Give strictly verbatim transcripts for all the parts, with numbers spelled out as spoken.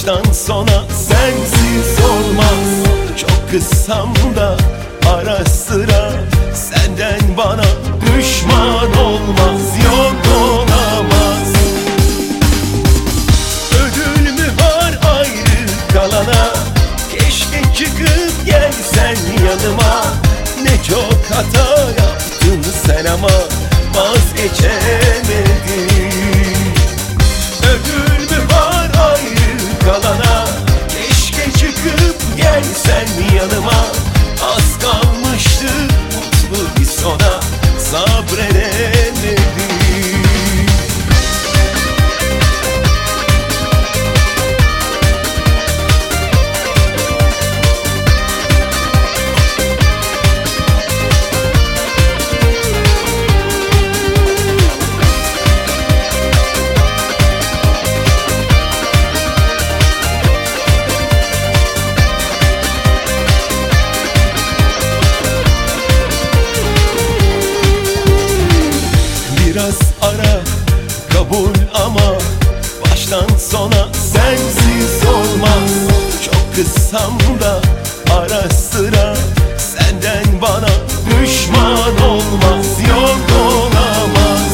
Baştan sona sensiz olmaz. Çok kızsam da ara sıra senden bana düşman olmaz. Yok olamaz. Ödül mü var ayrı kalana? Keşke çıkıp gelsen yanıma. Ne çok hata yaptın sen ama vazgeçemedin. Ödül mü var ayrı kalana? Keşke çıkıp gelsen yanıma. Az kalmıştı mutlu bir sona, sabredemedim. Biraz ara kabul ama baştan sona sensiz olmaz. Çok kızsam da ara sıra senden bana düşman olmaz. Yok olamaz.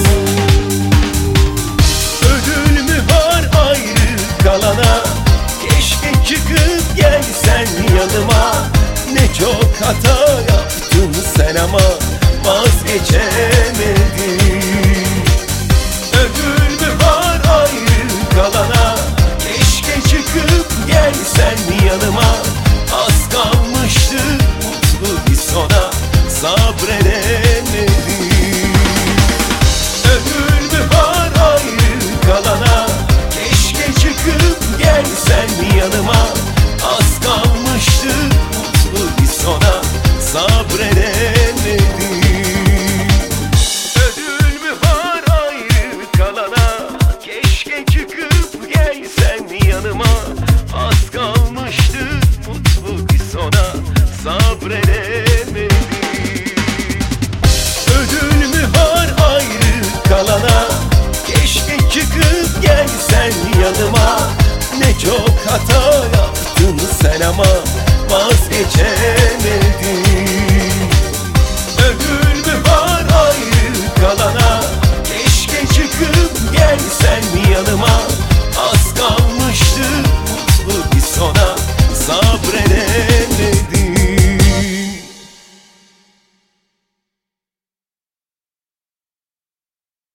Ödül mü var ayrı kalana? Keşke çıkıp gelsen yanıma. Ne çok hata yaptın sen ama vazgeçemedin. Ödül mü var ayrı kalana? Keşke çıkıp gelsen yanıma. Az kalmıştı mutlu bir sona, sabredemedim. Ödül mü var ayrı kalana? Keşke çıkıp gelsen yanıma. Az kalmıştı mutlu bir sona, sabredemedim. Yanıma az kalmıştı mutlu bir sona, sabredemedim. Ödül mü var ayrı kalana? Keşke çıkıp gelsen yanıma. Ne çok hata yaptın sen ama vazgeçemedin. Ödül mü var ayrı kalana? Keşke çıkıp gelsen